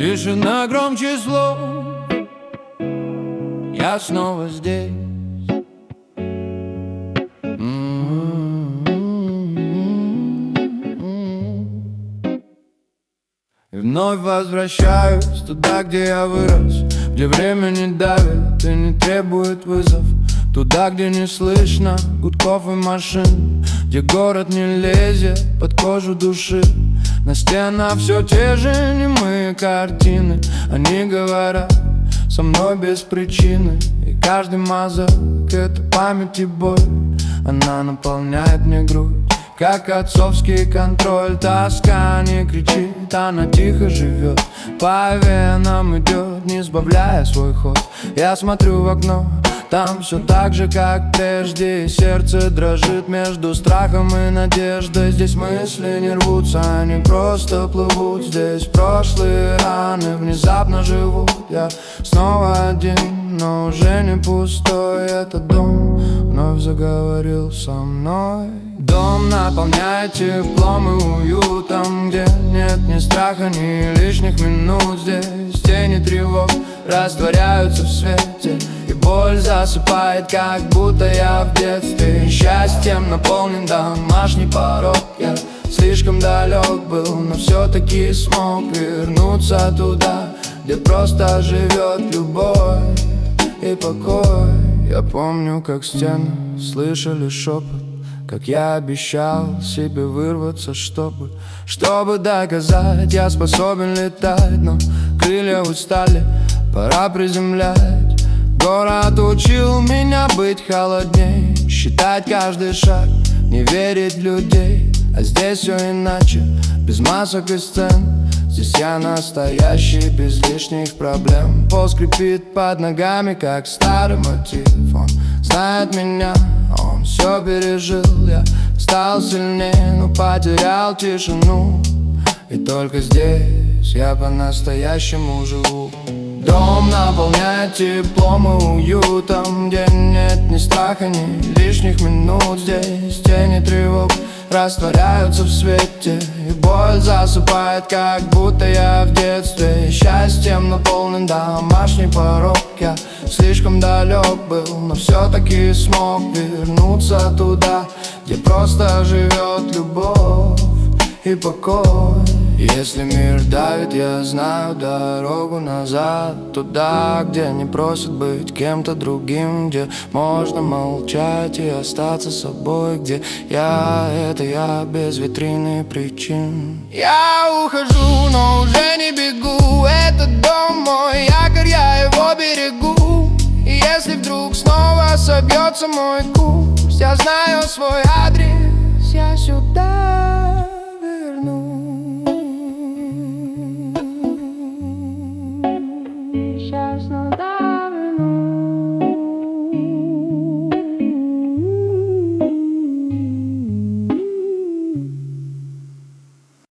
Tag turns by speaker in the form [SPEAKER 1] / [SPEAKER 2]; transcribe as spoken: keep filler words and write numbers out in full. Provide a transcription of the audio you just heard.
[SPEAKER 1] Тишина громче слов. Я снова здесь. И вновь возвращаюсь туда, где я вырос, где время не давит и не требует вызов. Туда, где не слышно гудков и машин, где город не лезет под кожу души. На стенах все те же немые картины. Они говорят со мной без причины. И каждый мазок — это память и боль. Она наполняет мне грудь, как отцовский контроль. Тоска не кричит, она тихо живет, по венам идет, не сбавляя свой ход. Я смотрю в окно, там все так же, как прежде, и сердце дрожит между страхом и надеждой. Здесь мысли не рвутся, они просто плывут. Здесь прошлые раны внезапно живут. Я снова один, но уже не пустой. Этот дом вновь заговорил со мной. Дом наполняет теплом и уютом, где нет ни страха, ни лишних минут. Здесь тени тревог растворяются в свете, и боль засыпает, как будто я в детстве. Счастьем наполнен домашний порог. Я слишком далек был, но все-таки смог вернуться туда, где просто живет любовь и покой. Я помню, как стены слышали шепот, как я обещал себе вырваться, чтобы Чтобы доказать, я способен летать. Но крылья устали, пора приземлять. Город учил меня быть холодней, считать каждый шаг, не верить в людей. А здесь все иначе, без масок и сцен. Здесь я настоящий, без лишних проблем. Пол скрипит под ногами, как старый мотив. Он знает меня, он все пережил. Я стал сильнее, но потерял тишину. И только здесь я по-настоящему живу. Дом наполняет теплом и уютом, где нет ни страха, ни лишних минут. Здесь тени тревог растворяются в свете, и боль засыпает, как будто я в детстве. И счастьем наполнен домашний порог. Я слишком далек был, но все-таки смог вернуться туда, где просто живет любовь и покой. Если мир давит, я знаю дорогу назад, туда, где не просят быть кем-то другим, где можно молчать и остаться собой, где я — это я без витрины причин. Я ухожу, но уже не бегу. Этот дом мой якорь, я его берегу. И если вдруг снова собьется мой курс, я знаю свой адрес, я сюда вернусь. Сейчас надо